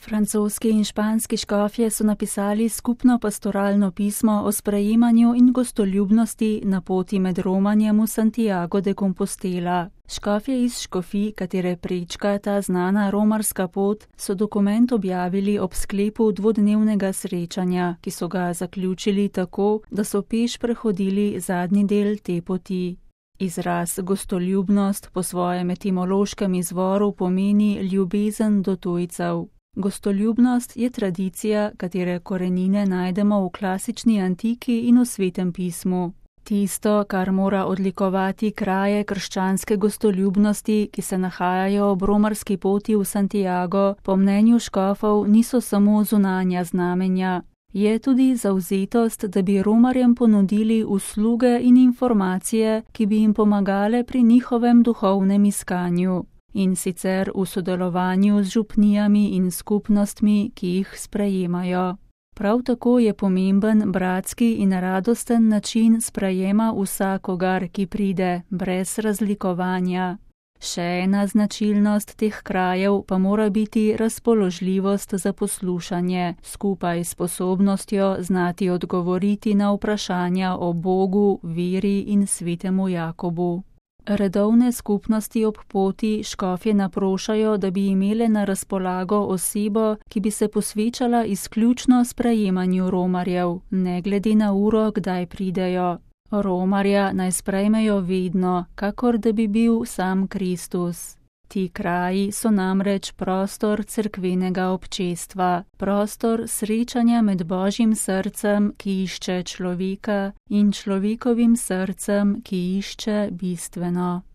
Francoski in španski škofje so napisali skupno pastoralno pismo o sprejemanju in gostoljubnosti na poti med romanjem v Santiago de Compostela. Škofje iz škofij, katere prečka ta znana romarska pot, so dokument objavili ob sklepu dvodnevnega srečanja, ki so ga zaključili tako, da so peš prehodili zadnji del te poti. Izraz gostoljubnost po svojem etimološkem izvoru pomeni ljubezen do tujcev. Gostoljubnost je tradicija, katere korenine najdemo v klasični antiki in v Svetem pismu. Tisto, kar mora odlikovati kraje krščanske gostoljubnosti, ki se nahajajo ob romarski poti v Santiago, po mnenju škofov niso samo zunanja znamenja. Je tudi zavzetost, da bi romarjem ponudili usluge in informacije, ki bi jim pomagale pri njihovem duhovnem iskanju. In sicer v sodelovanju z župnijami in skupnostmi, ki jih sprejemajo. Prav tako je pomemben bratski in radosten način sprejema vsakogar, ki pride, brez razlikovanja. Še ena značilnost teh krajev pa mora biti razpoložljivost za poslušanje, skupaj s sposobnostjo znati odgovoriti na vprašanja o Bogu, veri in svetemu Jakobu. Redovne skupnosti ob poti škofje naprošajo, da bi imele na razpolago osebo, ki bi se posvečala izključno sprejemanju romarjev, ne glede na uro, kdaj pridejo. Romarja naj sprejmejo vedno, kakor da bi bil sam Kristus. Ti kraji so namreč prostor cerkvenega občestva, prostor srečanja med Božjim srcem, ki išče človeka, in človekovim srcem, ki išče bistveno.